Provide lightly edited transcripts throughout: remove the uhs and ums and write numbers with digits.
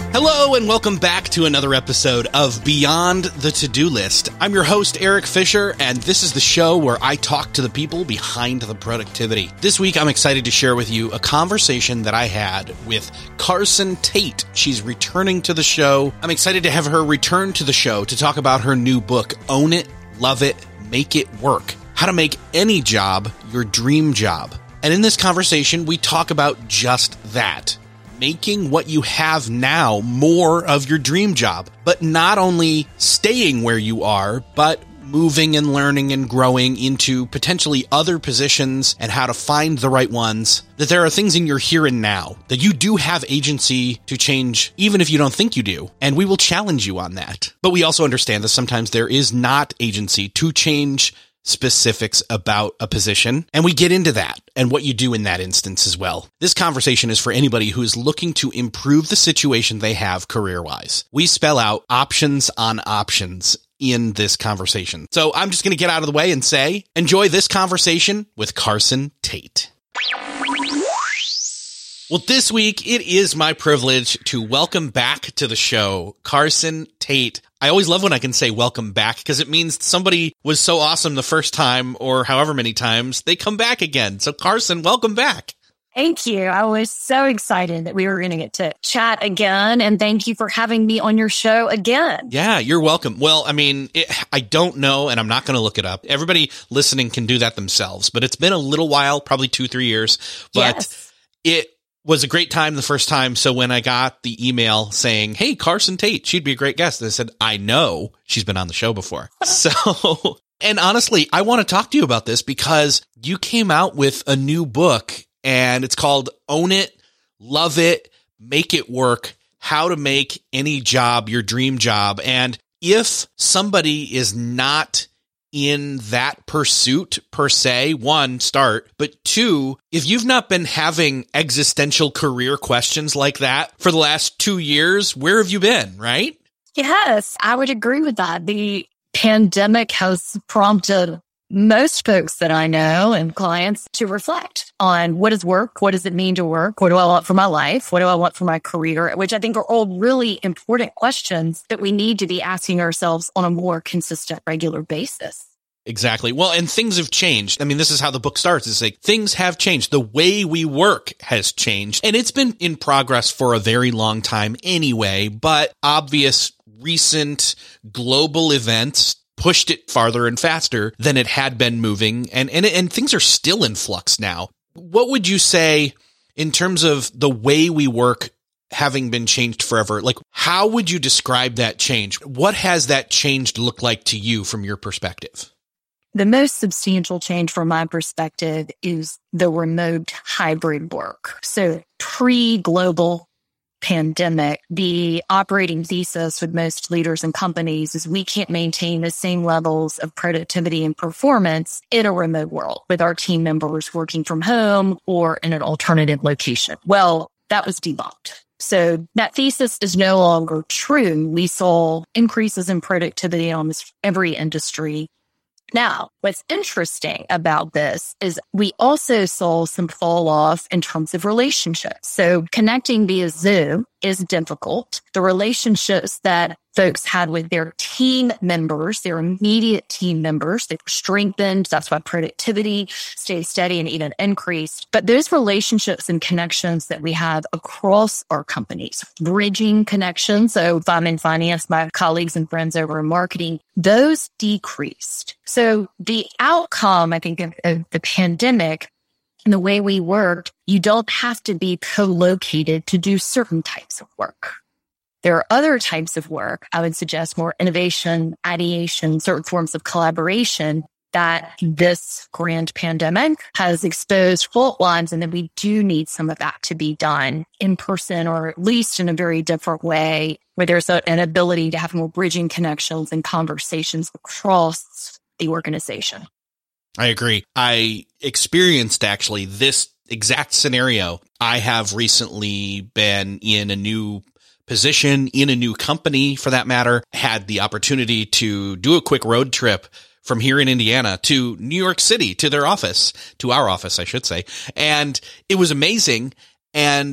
Hello and welcome back to another episode of Beyond the To-Do List. I'm your host, Eric Fisher, and this is the show where I talk to the people behind the productivity. This week, I'm excited to share with you a conversation that I had with Carson Tate. She's returning to the show. I'm excited to have her return to the show to talk about her new book, Own It, Love It, Make It Work: How to Make Any Job Your Dream Job. And in this conversation, we talk about just that. Making what you have now more of your dream job, but not only staying where you are, but moving and learning and growing into potentially other positions and how to find the right ones. That there are things in your here and now that you do have agency to change, even if you don't think you do. And we will challenge you on that. But we also understand that sometimes there is not agency to change specifics about a position, and we get into that and what you do in that instance as well. This conversation is for anybody who is looking to improve the situation they have career-wise. We spell out options on options in this conversation. So I'm just going to get out of the way and say, enjoy this conversation with Carson Tate. Well, this week, it is my privilege to welcome back to the show, Carson Tate. I always love when I can say welcome back because it means somebody was so awesome the first time or however many times they come back again. So Carson, welcome back. Thank you. I was so excited that we were going to get to chat again. And thank you for having me on your show again. Yeah, you're welcome. Well, I mean, I don't know, and I'm not going to look it up. Everybody listening can do that themselves. But it's been a little while, probably 2-3 years. But It was a great time the first time. So when I got the email saying, hey, Carson Tate, she'd be a great guest, I said, I know she's been on the show before. And honestly, I want to talk to you about this because you came out with a new book and it's called Own It, Love It, Make It Work: How to Make Any Job Your Dream Job. And if somebody is not in that pursuit per se, one, start, but two, if you've not been having existential career questions like that for the last 2 years, where have you been, right? Yes, I would agree with that. The pandemic has prompted most folks that I know and clients to reflect on what is work, what does it mean to work, what do I want for my life, what do I want for my career, which I think are all really important questions that we need to be asking ourselves on a more consistent, regular basis. Exactly. Well, and things have changed. I mean, this is how the book starts. It's like things have changed. The way we work has changed, and it's been in progress for a very long time anyway, but obvious recent global events pushed it farther and faster than it had been moving, and things are still in flux now. What would you say in terms of the way we work having been changed forever? Like, how would you describe that change? What has that change looked like to you from your perspective? The most substantial change from my perspective is the remote hybrid work. So pre-global pandemic, the operating thesis with most leaders and companies is we can't maintain the same levels of productivity and performance in a remote world with our team members working from home or in an alternative location. Well, that was debunked. So that thesis is no longer true. We saw increases in productivity in almost every industry. Now, what's interesting about this is we also saw some fall off in terms of relationships. So connecting via Zoom is difficult. The relationships that folks had with their team members, their immediate team members, they were strengthened. That's why productivity stayed steady and even increased. But those relationships and connections that we have across our companies, bridging connections. So if I'm in finance, my colleagues and friends over in marketing, those decreased. So the outcome, I think, of the pandemic and the way we worked, you don't have to be co-located to do certain types of work. There are other types of work, I would suggest more innovation, ideation, certain forms of collaboration that this grand pandemic has exposed fault lines, and that we do need some of that to be done in person or at least in a very different way where there's an ability to have more bridging connections and conversations across the organization. I agree. I experienced actually this exact scenario. I have recently been in a new position in a new company, for that matter, had the opportunity to do a quick road trip from here in Indiana to New York City, to their office, to our office, I should say. And it was amazing. And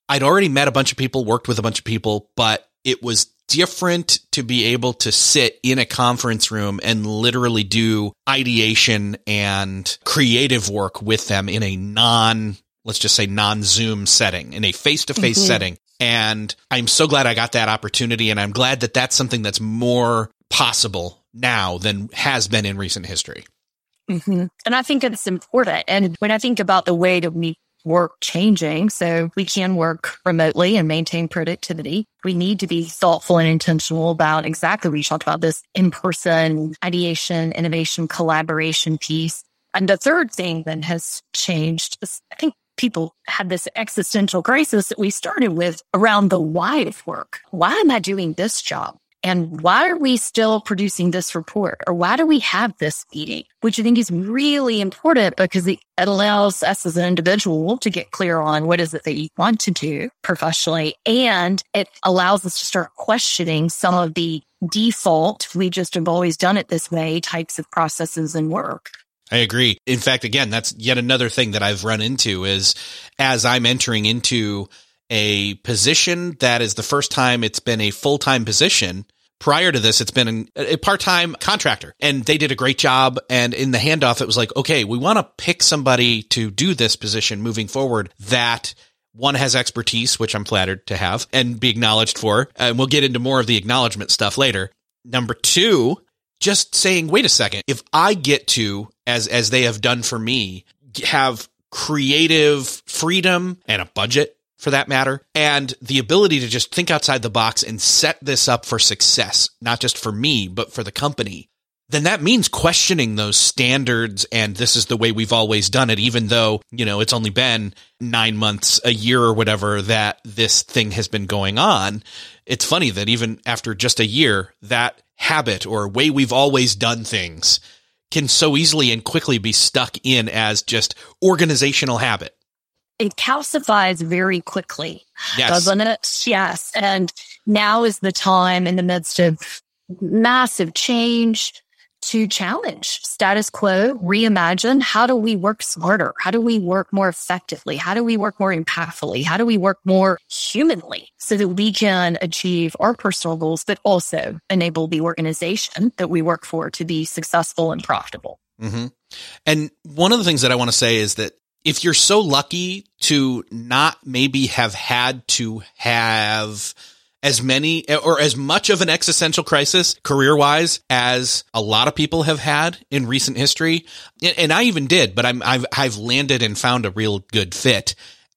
I'd already met a bunch of people, worked with a bunch of people, but it was different to be able to sit in a conference room and literally do ideation and creative work with them in a let's just say non-Zoom setting, in a face-to-face setting. And I'm so glad I got that opportunity. And I'm glad that that's something that's more possible now than has been in recent history. And I think it's important. And when I think about the way that we work changing, so we can work remotely and maintain productivity, we need to be thoughtful and intentional about exactly what you talked about, this in-person ideation, innovation, collaboration piece. And the third thing that has changed is, I think people had this existential crisis that we started with around the why of work. Why am I doing this job? And why are we still producing this report? Or why do we have this meeting? Which I think is really important because it allows us as an individual to get clear on what is it that you want to do professionally. And it allows us to start questioning some of the default, we just have always done it this way, types of processes and work. I agree. In fact, again, that's yet another thing that I've run into is as I'm entering into a position that is the first time it's been a full-time position. Prior to this, it's been a part-time contractor, and they did a great job. And in the handoff, it was like, okay, we want to pick somebody to do this position moving forward that one has expertise, which I'm flattered to have and be acknowledged for. And we'll get into more of the acknowledgement stuff later. Number two, just saying, wait a second, if I get to, as they have done for me, have creative freedom and a budget, for that matter, and the ability to just think outside the box and set this up for success, not just for me, but for the company, then that means questioning those standards. And this is the way we've always done it, even though, it's only been 9 months, a year or whatever that this thing has been going on. It's funny that even after just a year, that habit or way we've always done things can so easily and quickly be stuck in as just organizational habit. It calcifies very quickly, doesn't it? Yes. And now is the time in the midst of massive change to challenge status quo, reimagine. How do we work smarter? How do we work more effectively? How do we work more impactfully? How do we work more humanly so that we can achieve our personal goals, but also enable the organization that we work for to be successful and profitable? Mm-hmm. And one of the things that I want to say is that if you're so lucky to not maybe have had to have as many or as much of an existential crisis career-wise as a lot of people have had in recent history, and I even did, but I've landed and found a real good fit.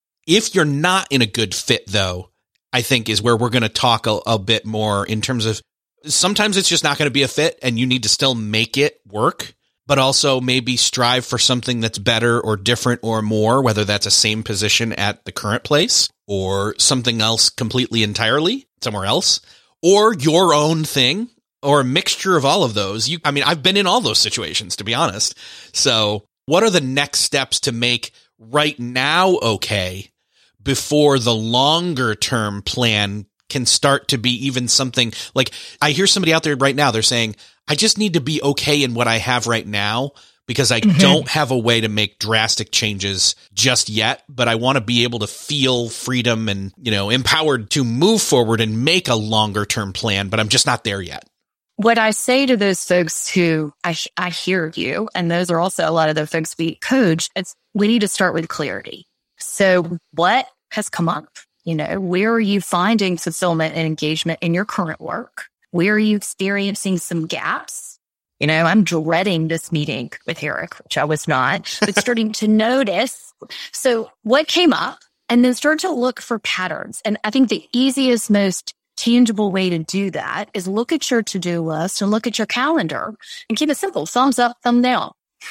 If you're not in a good fit, though, I think is where we're going to talk a bit more in terms of sometimes it's just not going to be a fit and you need to still make it work, but also maybe strive for something that's better or different or more, whether that's a same position at the current place or something else completely entirely somewhere else, or your own thing, or a mixture of all of those. I've been in all those situations, to be honest. So what are the next steps to make right now okay before the longer term plan can start to be even something like, I hear somebody out there right now, they're saying, I just need to be okay in what I have right now because I don't have a way to make drastic changes just yet, but I want to be able to feel freedom and, empowered to move forward and make a longer term plan, but I'm just not there yet. What I say to those folks who I hear you, and those are also a lot of the folks we coach, we need to start with clarity. So what has come up? Where are you finding fulfillment and engagement in your current work? Where are you experiencing some gaps? I'm dreading this meeting with Eric, which I was not, but starting to notice. So what came up? And then start to look for patterns. And I think the easiest, most tangible way to do that is look at your to-do list and look at your calendar and keep it simple. Thumbs up, thumb down.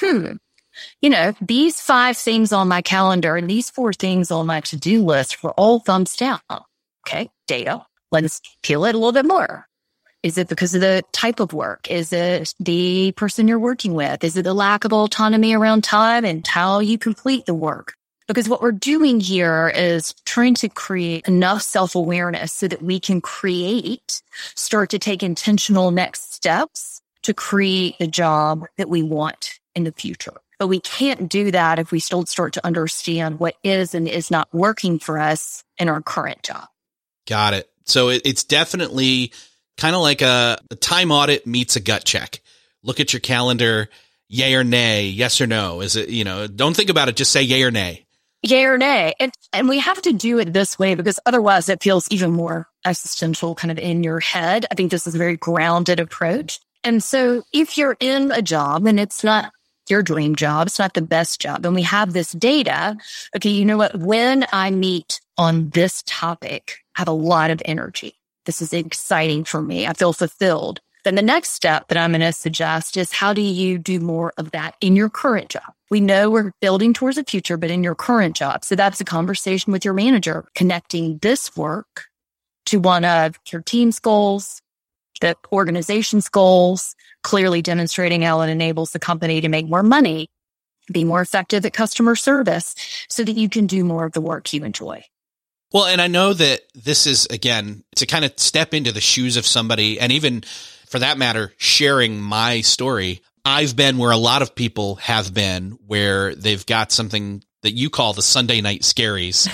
These 5 things on my calendar and these 4 things on my to-do list were all thumbs down. Okay, data. Let's peel it a little bit more. Is it because of the type of work? Is it the person you're working with? Is it the lack of autonomy around time and how you complete the work? Because what we're doing here is trying to create enough self-awareness so that we can start to take intentional next steps to create the job that we want in the future. But we can't do that if we still start to understand what is and is not working for us in our current job. Got it. So it's definitely kind of like a time audit meets a gut check. Look at your calendar, yay or nay, yes or no. Is it, don't think about it. Just say yay or nay. Yay or nay. And we have to do it this way because otherwise it feels even more existential kind of in your head. I think this is a very grounded approach. And so if you're in a job and it's not your dream job, it's not the best job, and we have this data, okay, you know what? When I meet on this topic, I have a lot of energy. This is exciting for me. I feel fulfilled. Then the next step that I'm going to suggest is how do you do more of that in your current job? We know we're building towards the future, but in your current job. So that's a conversation with your manager, connecting this work to one of your team's goals, the organization's goals, clearly demonstrating how it enables the company to make more money, be more effective at customer service so that you can do more of the work you enjoy. Well, and I know that this is, again, to kind of step into the shoes of somebody, and even for that matter, sharing my story. I've been where a lot of people have been, where they've got something that you call the Sunday night scaries.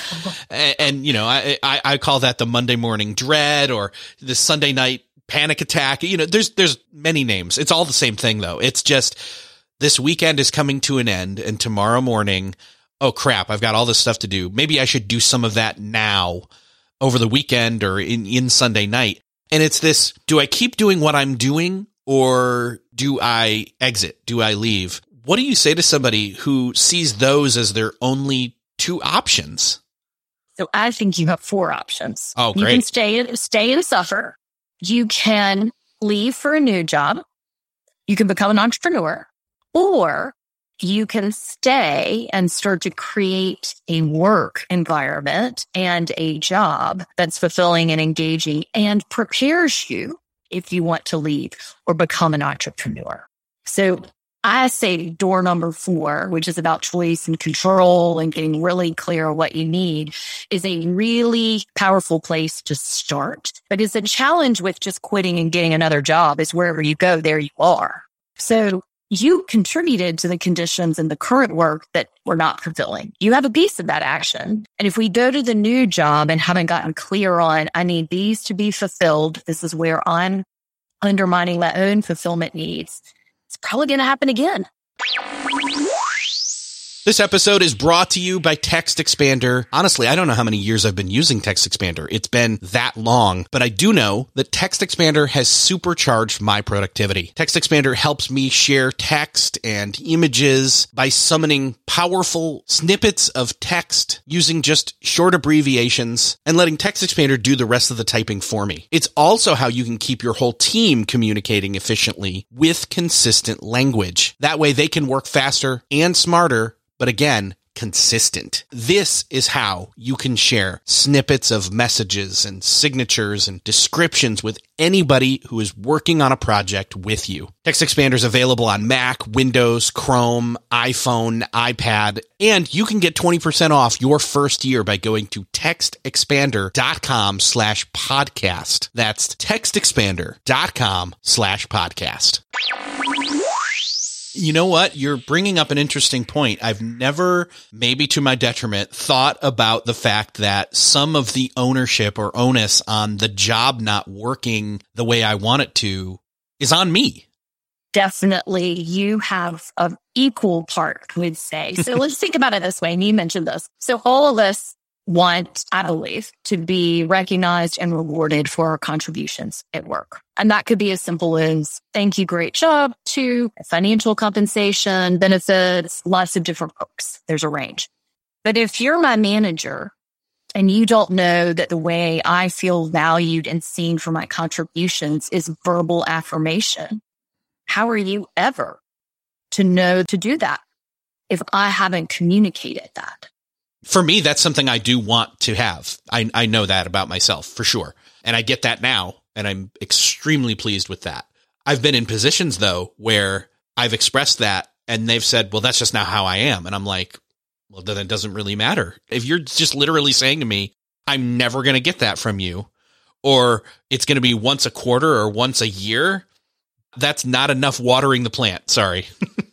And I call that the Monday morning dread or the Sunday night panic attack. There's many names. It's all the same thing though. It's just this weekend is coming to an end and tomorrow morning, oh crap, I've got all this stuff to do. Maybe I should do some of that now over the weekend or in Sunday night. And it's this, do I keep doing what I'm doing or do I exit? Do I leave? What do you say to somebody who sees those as their only two options? So I think you have four options. Oh, great. You can stay and suffer. You can leave for a new job. You can become an entrepreneur, or you can stay and start to create a work environment and a job that's fulfilling and engaging and prepares you if you want to leave or become an entrepreneur. So I say door number 4, which is about choice and control and getting really clear on what you need, is a really powerful place to start. But it's a challenge with just quitting and getting another job is wherever you go, there you are. So you contributed to the conditions in the current work that were not fulfilling. You have a piece of that action. And if we go to the new job and haven't gotten clear on, I need these to be fulfilled, this is where I'm undermining my own fulfillment needs, it's probably going to happen again. This episode is brought to you by Text Expander. Honestly, I don't know how many years I've been using Text Expander. It's been that long, but I do know that Text Expander has supercharged my productivity. Text Expander helps me share text and images by summoning powerful snippets of text using just short abbreviations and letting Text Expander do the rest of the typing for me. It's also how you can keep your whole team communicating efficiently with consistent language. That way they can work faster and smarter, but again, consistent. This is how you can share snippets of messages and signatures and descriptions with anybody who is working on a project with you. Text Expander is available on Mac, Windows, Chrome, iPhone, iPad, and you can get 20% off your first year by going to textexpander.com/podcast. That's textexpander.com/podcast. You know what? You're bringing up an interesting point. I've never, maybe to my detriment, thought about the fact that some of the ownership or onus on the job not working the way I want it to is on me. Definitely. You have an equal part, I would say. So let's think about it this way. And you mentioned this. So all of us want, I believe, to be recognized and rewarded for our contributions at work. And that could be as simple as, thank you, great job, to financial compensation, benefits, lots of different perks. There's a range. But if you're my manager and you don't know that the way I feel valued and seen for my contributions is verbal affirmation, how are you ever to know to do that if I haven't communicated that? For me, that's something I do want to have. I know that about myself for sure. And I get that now. And I'm extremely pleased with that. I've been in positions though, where I've expressed that and they've said, well, that's just not how I am. And I'm like, well, then it doesn't really matter. If you're just literally saying to me, I'm never going to get that from you, or it's going to be once a quarter or once a year, that's not enough watering the plant. Sorry.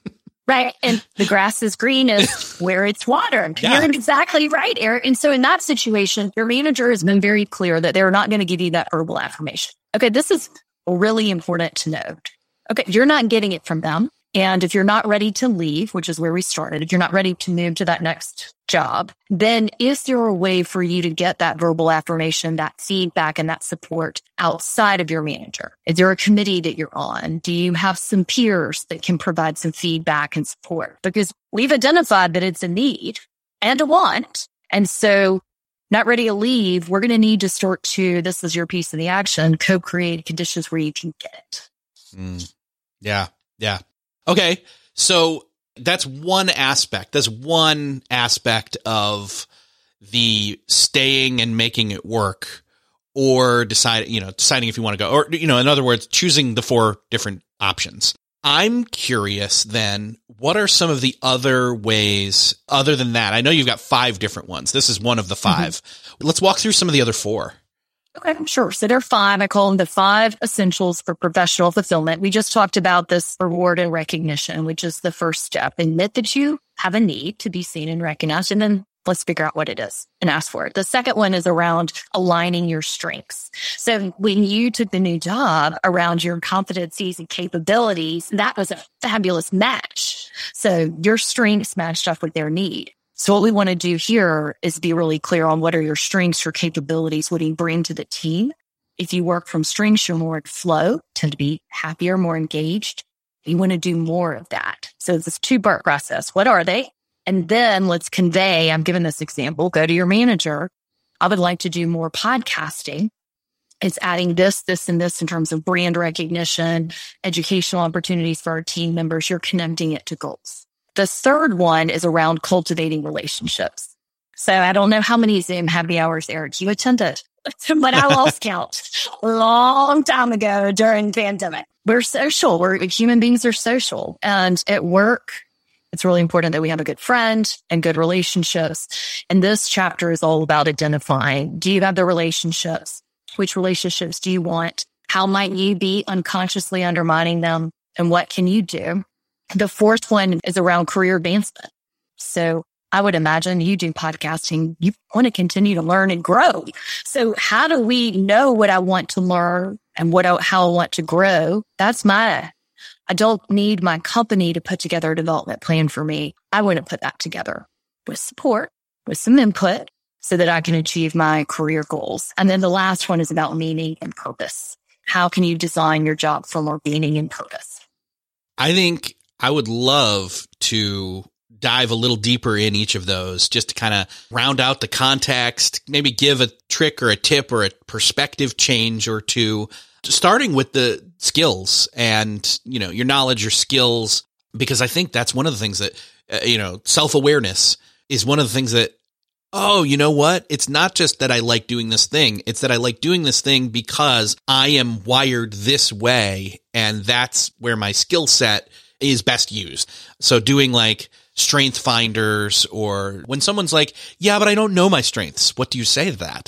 Right. And the grass is green is where it's watered. Yeah. You're exactly right, Eric. And so in that situation, your manager has been very clear that they're not going to give you that verbal affirmation. Okay. This is really important to note. Okay. You're not getting it from them. And if you're not ready to leave, which is where we started, if you're not ready to move to that next job, then is there a way for you to get that verbal affirmation, that feedback, and that support outside of your manager? Is there a committee that you're on? Do you have some peers that can provide some feedback and support? Because we've identified that it's a need and a want. And so not ready to leave, we're going to need to start to, this is your piece of the action, co-create conditions where you can get it. Yeah. Yeah. Okay. So that's one aspect. That's one aspect of the staying and making it work, or deciding if you want to go, or, in other words, choosing the 4 different options. I'm curious then, what are some of the other ways other than that? I know you've got 5 different ones. This is one of the 5. Mm-hmm. Let's walk through some of the other 4. Okay, sure. So there are 5. I call them the 5 essentials for professional fulfillment. We just talked about this reward and recognition, which is the first step. Admit that you have a need to be seen and recognized, and then let's figure out what it is and ask for it. The second one is around aligning your strengths. So when you took the new job around your competencies and capabilities, that was a fabulous match. So your strengths matched up with their need. So what we want to do here is be really clear on what are your strengths, your capabilities, what do you bring to the team. If you work from strengths, you're more at flow, tend to be happier, more engaged. You want to do more of that. So it's this 2-part process. What are they? And then let's convey, I'm giving this example, go to your manager. I would like to do more podcasting. It's adding this, and this in terms of brand recognition, educational opportunities for our team members. You're connecting it to goals. The third one is around cultivating relationships. So I don't know how many Zoom happy hours, Eric, you attended, but I lost count a long time ago during the pandemic. We're social. Human beings are social. And at work, it's really important that we have a good friend and good relationships. And this chapter is all about identifying, do you have the relationships? Which relationships do you want? How might you be unconsciously undermining them? And what can you do? The fourth one is around career advancement. So I would imagine you do podcasting. You want to continue to learn and grow. So how do we know what I want to learn and how I want to grow? I don't need my company to put together a development plan for me. I want to put that together with support, with some input so that I can achieve my career goals. And then the last one is about meaning and purpose. How can you design your job for more meaning and purpose? I think I would love to dive a little deeper in each of those just to kind of round out the context, maybe give a trick or a tip or a perspective change or two, starting with the skills and, your knowledge, your skills, because I think that's one of the things that, self-awareness is one of the things that, oh, you know what? It's not just that I like doing this thing. It's that I like doing this thing because I am wired this way. And that's where my skill set is best used. So doing like strength finders, or when someone's like, yeah, but I don't know my strengths. What do you say to that?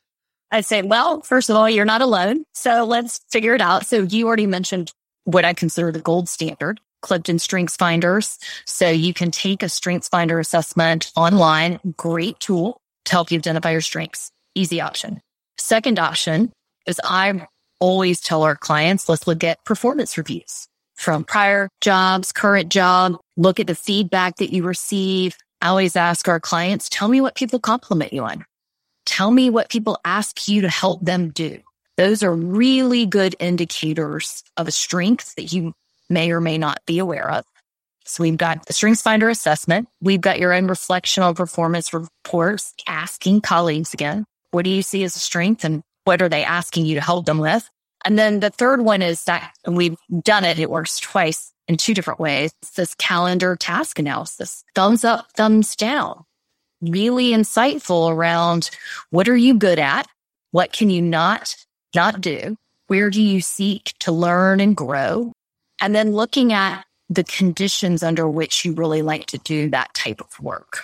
I'd say, well, first of all, you're not alone. So let's figure it out. So you already mentioned what I consider the gold standard, Clifton Strengths Finders. So you can take a Strengths Finder assessment online. Great tool to help you identify your strengths. Easy option. Second option is I always tell our clients, let's look at performance reviews from prior jobs, current job, look at the feedback that you receive. I always ask our clients, tell me what people compliment you on. Tell me what people ask you to help them do. Those are really good indicators of a strength that you may or may not be aware of. So we've got the Strengths Finder assessment. We've got your own reflection on performance reports, asking colleagues again, what do you see as a strength and what are they asking you to help them with? And then the third one is that, and we've done it, it works twice in 2 different ways. It's this calendar task analysis, thumbs up, thumbs down, really insightful around what are you good at? What can you not do? Where do you seek to learn and grow? And then looking at the conditions under which you really like to do that type of work.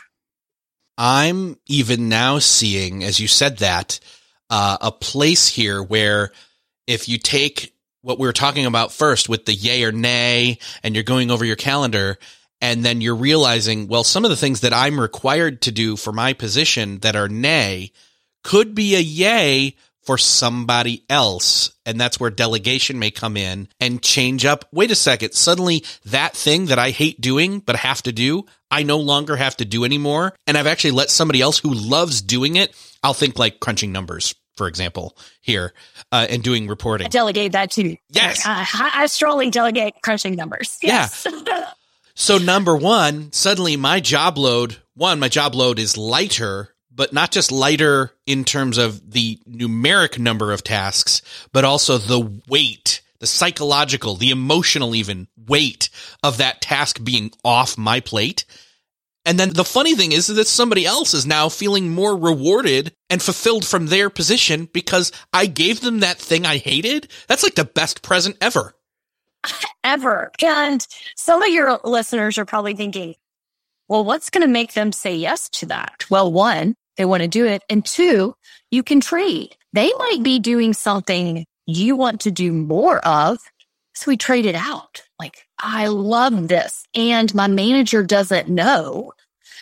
I'm even now seeing, as you said that, a place here where if you take what we were talking about first with the yay or nay, and you're going over your calendar, And then you're realizing, well, some of the things that I'm required to do for my position that are nay could be a yay for somebody else. And that's where delegation may come in and change up. Wait a second. Suddenly that thing that I hate doing, but have to do, I no longer have to do anymore. And I've actually let somebody else who loves doing it. I'll think like crunching numbers, for example, here, and doing reporting. I delegate that too. Yes. I strongly delegate crunching numbers. Yes. Yeah. So number one, suddenly my job load is lighter, but not just lighter in terms of the numeric number of tasks, but also the weight, the psychological, the emotional even weight of that task being off my plate. And then the funny thing is that somebody else is now feeling more rewarded and fulfilled from their position because I gave them that thing I hated. That's like the best present ever. Ever. And some of your listeners are probably thinking, well, what's going to make them say yes to that? Well, one, they want to do it. And two, you can trade. They might be doing something you want to do more of. So we trade it out. Like, I love this. And my manager doesn't know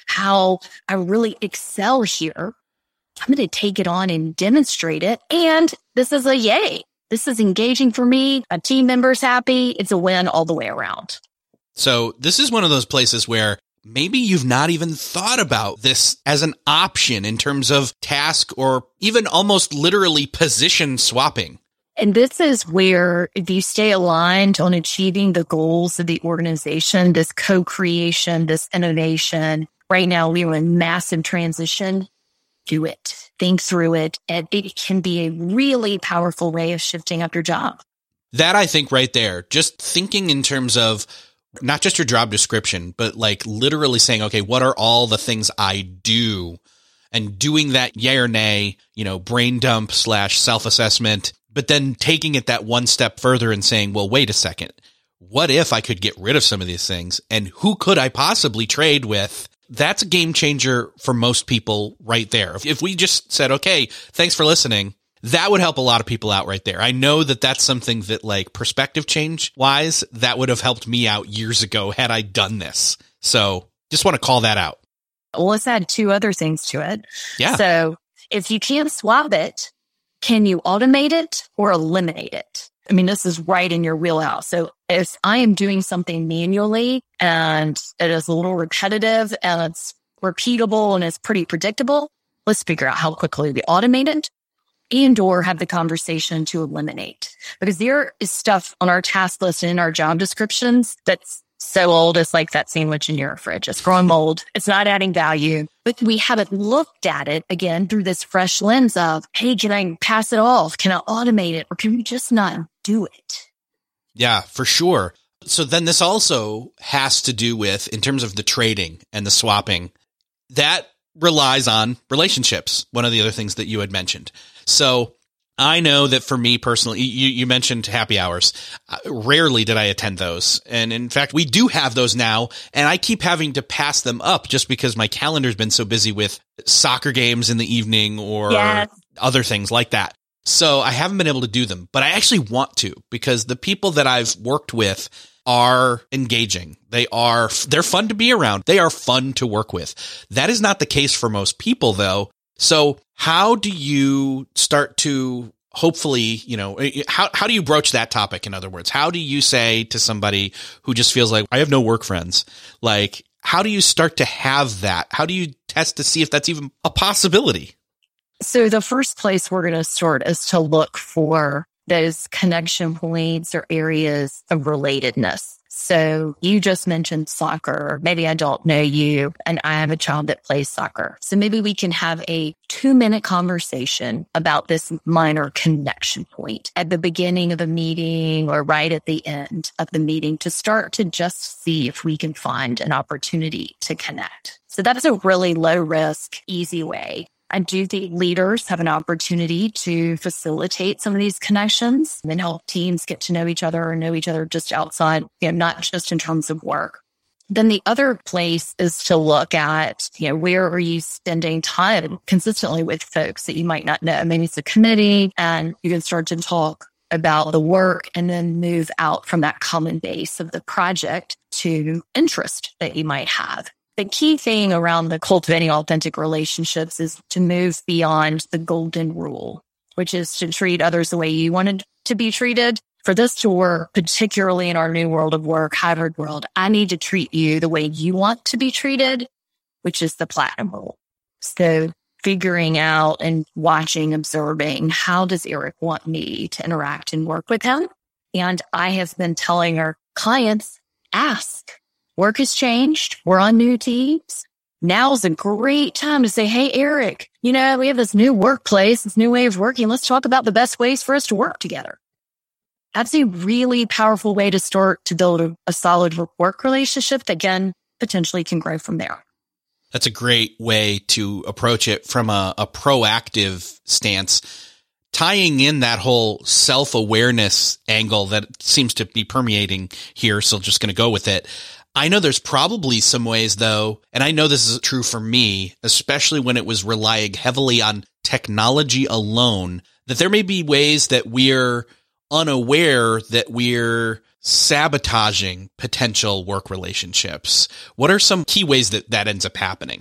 how I really excel here. I'm going to take it on and demonstrate it. And this is a yay. This is engaging for me. A team member's happy. It's a win all the way around. So this is one of those places where maybe you've not even thought about this as an option in terms of task or even almost literally position swapping. And this is where if you stay aligned on achieving the goals of the organization, this co-creation, this innovation, right now we're in massive transition. Do it. Think through it. And it can be a really powerful way of shifting up your job. That I think right there, just thinking in terms of not just your job description, but like literally saying, okay, what are all the things I do? And doing that yay or nay, brain dump / self-assessment, but then taking it that one step further and saying, well, wait a second. What if I could get rid of some of these things? And who could I possibly trade with? That's a game changer for most people right there. If we just said, okay, thanks for listening, that would help a lot of people out right there. I know that that's something that like perspective change wise, that would have helped me out years ago had I done this. So just want to call that out. Well, let's add two other things to it. Yeah. So if you can't swap it, can you automate it or eliminate it? I mean, this is right in your wheelhouse. So if I am doing something manually and it is a little repetitive and it's repeatable and it's pretty predictable, let's figure out how quickly we automate it and or have the conversation to eliminate. Because there is stuff on our task list and in our job descriptions that's so old. It's like that sandwich in your fridge. It's growing mold. It's not adding value. But we haven't looked at it again through this fresh lens of, hey, can I pass it off? Can I automate it? Or can we just not do it? Yeah, for sure. So then this also has to do with, in terms of the trading and the swapping, that relies on relationships. One of the other things that you had mentioned. So I know that for me personally, you mentioned happy hours. Rarely did I attend those. And in fact, we do have those now, and I keep having to pass them up just because my calendar's been so busy with soccer games in the evening or other things like that. So I haven't been able to do them, but I actually want to because the people that I've worked with are engaging. They're fun to be around. They are fun to work with. That is not the case for most people though. So how do you start to hopefully, how do you broach that topic? In other words, how do you say to somebody who just feels like I have no work friends, like, how do you start to have that? How do you test to see if that's even a possibility? So the first place we're going to start is to look for those connection points or areas of relatedness. So you just mentioned soccer. Maybe I don't know you and I have a child that plays soccer. So maybe we can have a 2-minute conversation about this minor connection point at the beginning of a meeting or right at the end of the meeting to start to just see if we can find an opportunity to connect. So that's a really low risk, easy way. I do think leaders have an opportunity to facilitate some of these connections and help teams get to know each other or know each other just outside, not just in terms of work. Then the other place is to look at, where are you spending time consistently with folks that you might not know? Maybe it's a committee and you can start to talk about the work and then move out from that common base of the project to interest that you might have. The key thing around the cultivating authentic relationships is to move beyond the golden rule, which is to treat others the way you wanted to be treated. For this to work, particularly in our new world of work, hybrid world, I need to treat you the way you want to be treated, which is the platinum rule. So figuring out and watching, observing, how does Eric want me to interact and work with him? And I have been telling our clients, ask. Work has changed. We're on new teams. Now's a great time to say, hey, Eric, we have this new workplace, this new way of working. Let's talk about the best ways for us to work together. That's a really powerful way to start to build a solid work relationship that, again, potentially can grow from there. That's a great way to approach it from a proactive stance, tying in that whole self-awareness angle that seems to be permeating here. So just going to go with it. I know there's probably some ways, though, and I know this is true for me, especially when it was relying heavily on technology alone, that there may be ways that we're unaware that we're sabotaging potential work relationships. What are some key ways that ends up happening?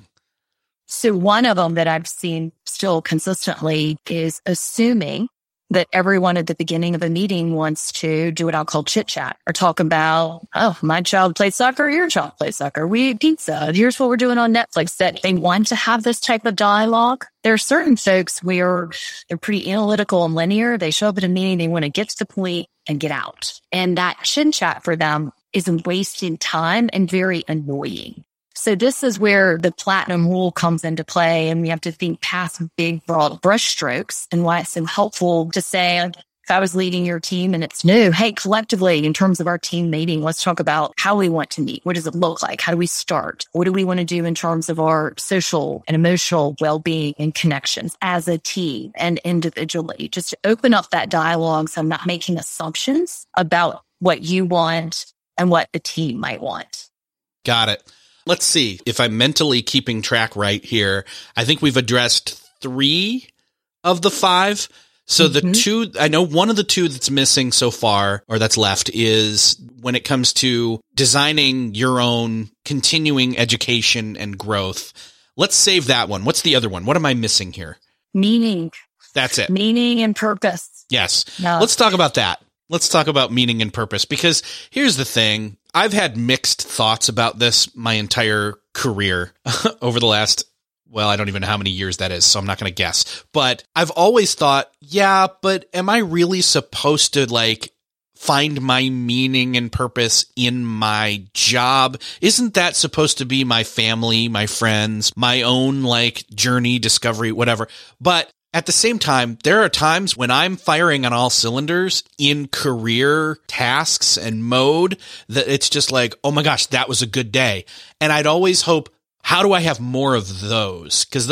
So one of them that I've seen still consistently is assuming that everyone at the beginning of a meeting wants to do what I'll call chit chat or talk about, oh, my child plays soccer, your child plays soccer, we eat pizza, here's what we're doing on Netflix, that they want to have this type of dialogue. There are certain folks where they're pretty analytical and linear. They show up at a meeting, they want to get to the point and get out. And that chit chat for them is wasting time and very annoying. So this is where the platinum rule comes into play, and we have to think past big, broad brushstrokes and why it's so helpful to say, if I was leading your team and it's new, hey, collectively, in terms of our team meeting, let's talk about how we want to meet. What does it look like? How do we start? What do we want to do in terms of our social and emotional well-being and connections as a team and individually? Just to open up that dialogue so I'm not making assumptions about what you want and what the team might want. Got it. Let's see if I'm mentally keeping track right here. I think we've addressed 3 of the 5. So the 2, I know one of the 2 that's missing so far, or that's left, is when it comes to designing your own continuing education and growth. Let's save that one. What's the other one? What am I missing here? Meaning. That's it. Meaning and purpose. Yes. No. Let's talk about that. Let's talk about meaning and purpose, because here's the thing. I've had mixed thoughts about this my entire career over the last, well, I don't even know how many years that is, so I'm not going to guess. But I've always thought, yeah, but am I really supposed to find my meaning and purpose in my job? Isn't that supposed to be my family, my friends, my own journey, discovery, whatever? But at the same time, there are times when I'm firing on all cylinders in career tasks and mode that it's just oh my gosh, that was a good day. And I'd always hope, how do I have more of those? Because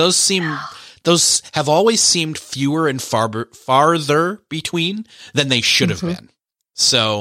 those have always seemed fewer and farther between than they should have been. So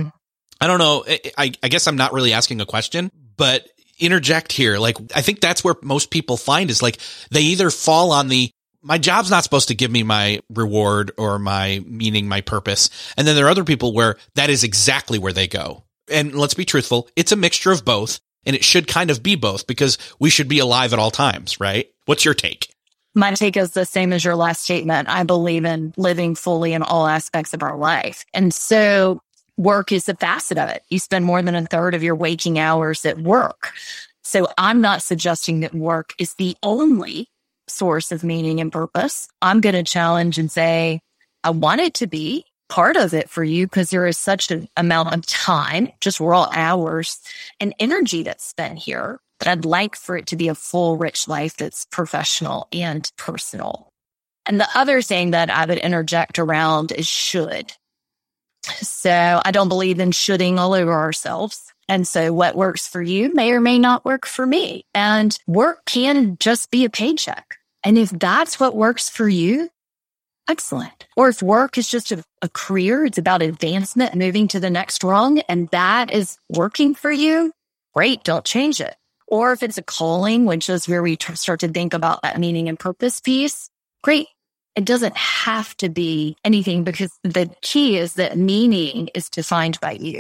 I don't know. I guess I'm not really asking a question, but interject here. I think that's where most people find is they either fall on my job's not supposed to give me my reward or my meaning, my purpose. And then there are other people where that is exactly where they go. And let's be truthful, it's a mixture of both, and it should kind of be both because we should be alive at all times, right? What's your take? My take is the same as your last statement. I believe in living fully in all aspects of our life. And so work is a facet of it. You spend more than a third of your waking hours at work. So I'm not suggesting that work is the only source of meaning and purpose. I'm going to challenge and say, I want it to be part of it for you because there is such an amount of time, just raw hours and energy that's spent here, that I'd like for it to be a full, rich life that's professional and personal. And the other thing that I would interject around is should. So I don't believe in shoulding all over ourselves. And so what works for you may or may not work for me. And work can just be a paycheck. And if that's what works for you, excellent. Or if work is just a career, it's about advancement, moving to the next rung, and that is working for you, great, don't change it. Or if it's a calling, which is where we start to think about that meaning and purpose piece, great. It doesn't have to be anything, because the key is that meaning is defined by you.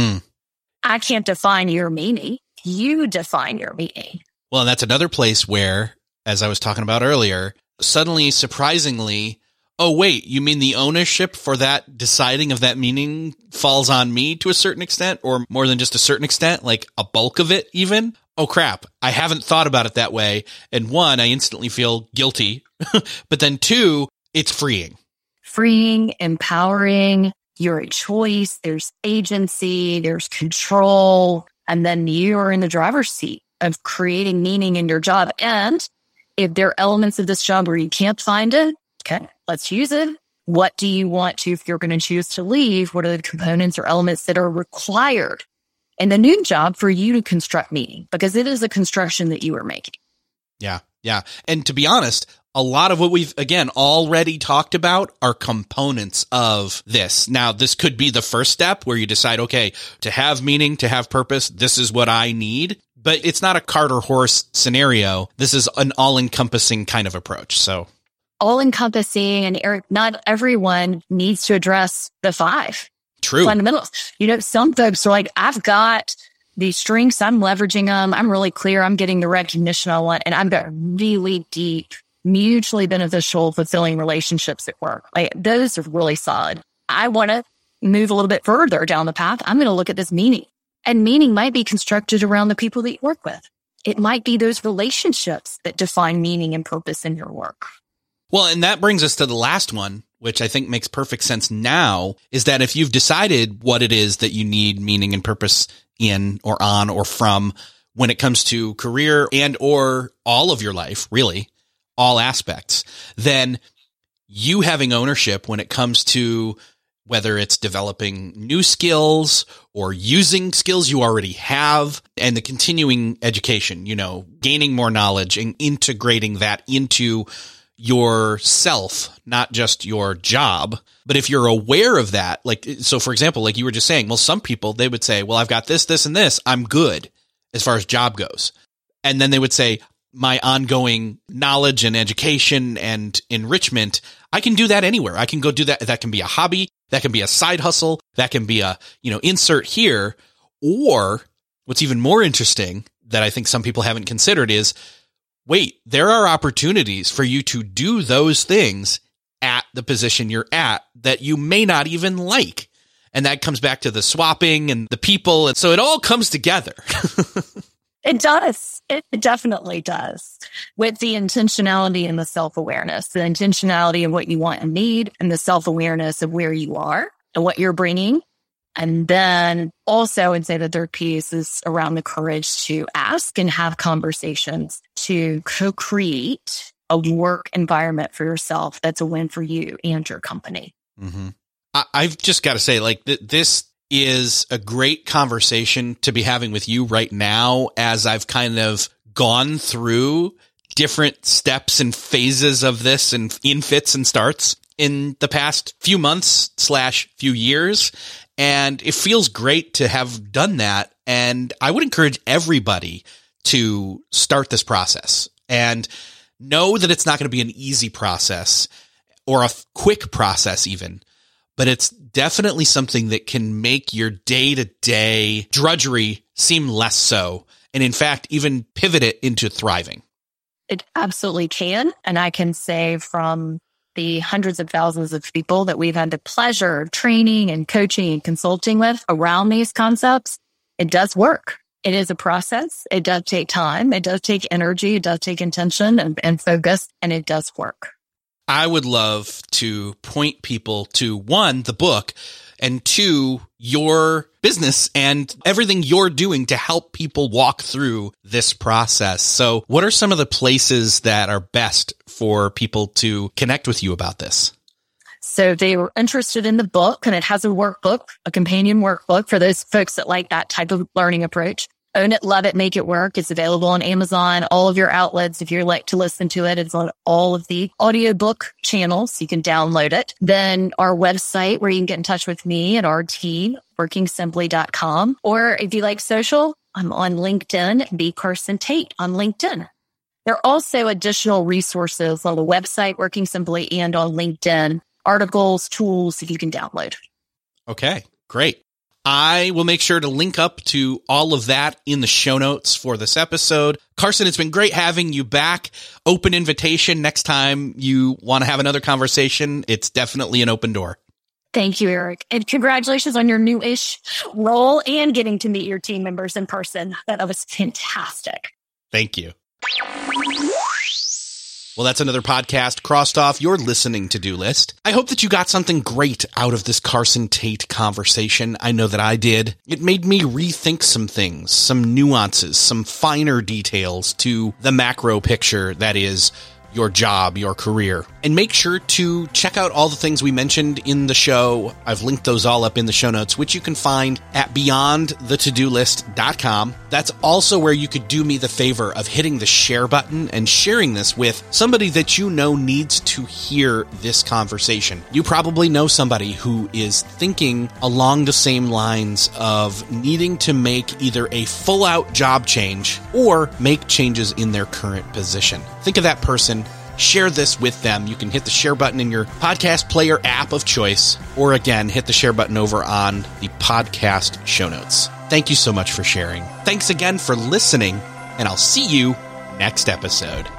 I can't define your meaning. You define your meaning. Well, and that's another place where, as I was talking about earlier, suddenly, surprisingly, oh, wait, you mean the ownership for that deciding of that meaning falls on me to a certain extent, or more than just a certain extent, like a bulk of it even? Oh, crap, I haven't thought about it that way. And one, I instantly feel guilty. But then two, it's freeing. Freeing, empowering, you're a choice, there's agency, there's control, and then you are in the driver's seat of creating meaning in your job. And if there are elements of this job where you can't find it, okay, let's use it. What do you want to, if you're going to choose to leave, what are the components or elements that are required in the new job for you to construct meaning? Because it is a construction that you are making. Yeah. Yeah. And to be honest, a lot of what we've, again, already talked about are components of this. Now, this could be the first step where you decide, okay, to have meaning, to have purpose, this is what I need. But it's not a cart or horse scenario. This is an all-encompassing kind of approach. So all-encompassing, and Eric, not everyone needs to address the 5 true fundamentals. Some folks are like, I've got these strengths, I'm leveraging them, I'm really clear, I'm getting the recognition I want, and I've got really deep, mutually beneficial, fulfilling relationships at work. Like, those are really solid. I want to move a little bit further down the path. I'm going to look at this meaning. And meaning might be constructed around the people that you work with. It might be those relationships that define meaning and purpose in your work. Well, and that brings us to the last one, which I think makes perfect sense now, is that if you've decided what it is that you need meaning and purpose in or on or from when it comes to career and or all of your life, really, all aspects, then you having ownership when it comes to whether it's developing new skills or using skills you already have, and the continuing education, gaining more knowledge and integrating that into yourself, not just your job. But if you're aware of that, so for example, like you were just saying, well, some people, they would say, well, I've got this, this, and this, I'm good as far as job goes. And then they would say, my ongoing knowledge and education and enrichment, I can do that anywhere. I can go do that. That can be a hobby. That can be a side hustle. That can be a, insert here. Or what's even more interesting that I think some people haven't considered is, wait, there are opportunities for you to do those things at the position you're at that you may not even like. And that comes back to the swapping and the people. And so it all comes together. It does. It definitely does. With the intentionality and the self-awareness, the intentionality of what you want and need, and the self-awareness of where you are and what you're bringing. And then also, I'd say the third piece is around the courage to ask and have conversations to co-create a work environment for yourself that's a win for you and your company. Mm-hmm. I've just got to say, this is a great conversation to be having with you right now, as I've kind of gone through different steps and phases of this and in fits and starts in the past few months / few years. And it feels great to have done that. And I would encourage everybody to start this process and know that it's not going to be an easy process or a quick process even, but it's definitely something that can make your day-to-day drudgery seem less so. And in fact, even pivot it into thriving. It absolutely can. And I can say from the hundreds of thousands of people that we've had the pleasure of training and coaching and consulting with around these concepts, it does work. It is a process. It does take time. It does take energy. It does take intention and focus, and it does work. I would love to point people to, 1, the book, and 2, your business and everything you're doing to help people walk through this process. So what are some of the places that are best for people to connect with you about this? So they were interested in the book, and it has a workbook, a companion workbook for those folks that like that type of learning approach. Own It, Love It, Make It Work. It's available on Amazon, all of your outlets. If you like to listen to it, it's on all of the audiobook channels. You can download it. Then our website where you can get in touch with me and our team, workingsimply.com. Or if you like social, I'm on LinkedIn, B. Carson Tate on LinkedIn. There are also additional resources on the website, Working Simply, and on LinkedIn, articles, tools that you can download. Okay, great. I will make sure to link up to all of that in the show notes for this episode. Carson, it's been great having you back. Open invitation. Next time you want to have another conversation, it's definitely an open door. Thank you, Eric. And congratulations on your new-ish role and getting to meet your team members in person. That was fantastic. Thank you. Well, that's another podcast crossed off your listening to-do list. I hope that you got something great out of this Carson Tate conversation. I know that I did. It made me rethink some things, some nuances, some finer details to the macro picture that is your job, your career. And make sure to check out all the things we mentioned in the show. I've linked those all up in the show notes, which you can find at beyondthetodolist.com. That's also where you could do me the favor of hitting the share button and sharing this with somebody that you know needs to hear this conversation. You probably know somebody who is thinking along the same lines of needing to make either a full-out job change or make changes in their current position. Think of that person. Share this with them. You can hit the share button in your podcast player app of choice, or again, hit the share button over on the podcast show notes. Thank you so much for sharing. Thanks again for listening, and I'll see you next episode.